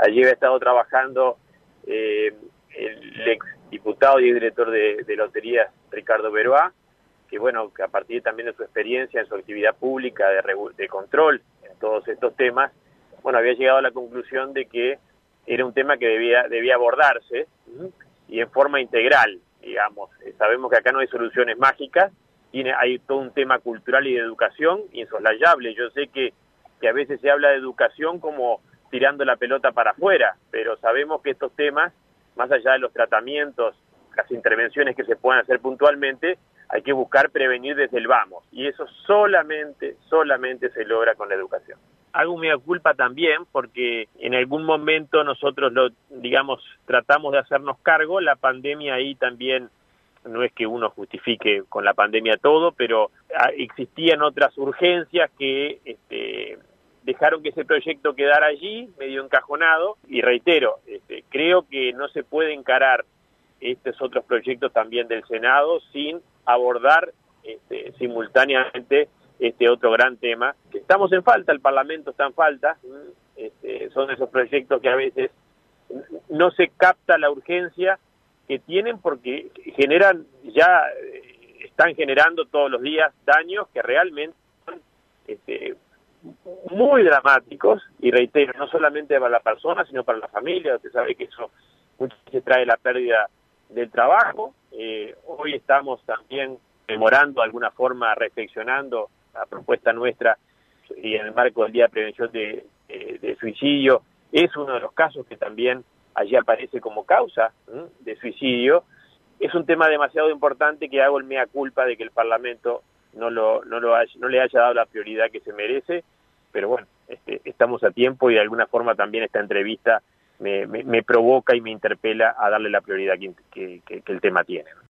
Allí había estado trabajando el ex diputado y director de Loterías, Ricardo Beroá, que bueno, que a partir también de su experiencia en su actividad pública de control en todos estos temas, bueno, había llegado a la conclusión de que era un tema que debía abordarse y en forma integral, digamos. Sabemos que acá no hay soluciones mágicas, hay todo un tema cultural y de educación insoslayable. Yo sé que a veces se habla de educación como tirando la pelota para afuera, pero sabemos que estos temas, más allá de los tratamientos, las intervenciones que se puedan hacer puntualmente, hay que buscar prevenir desde el vamos, y eso solamente se logra con la educación. Hago mea culpa también porque en algún momento nosotros tratamos de hacernos cargo. La pandemia ahí también, no es que uno justifique con la pandemia todo, pero existían otras urgencias que dejaron que ese proyecto quedara allí, medio encajonado, y reitero, creo que no se puede encarar estos otros proyectos también del Senado sin abordar simultáneamente este otro gran tema, que estamos en falta, el Parlamento está en falta, son esos proyectos que a veces no se capta la urgencia que tienen porque están generando todos los días daños que realmente son muy dramáticos, y reitero, no solamente para la persona, sino para la familia. Usted sabe que eso muchas veces trae la pérdida del trabajo. Hoy estamos también memorando, de alguna forma, reflexionando la propuesta nuestra, y en el marco del Día de Prevención de Suicidio, es uno de los casos que también allí aparece como causa de suicidio. Es un tema demasiado importante que hago el mea culpa de que el Parlamento no le haya dado la prioridad que se merece, pero bueno, estamos a tiempo, y de alguna forma también esta entrevista me provoca y me interpela a darle la prioridad que el tema tiene.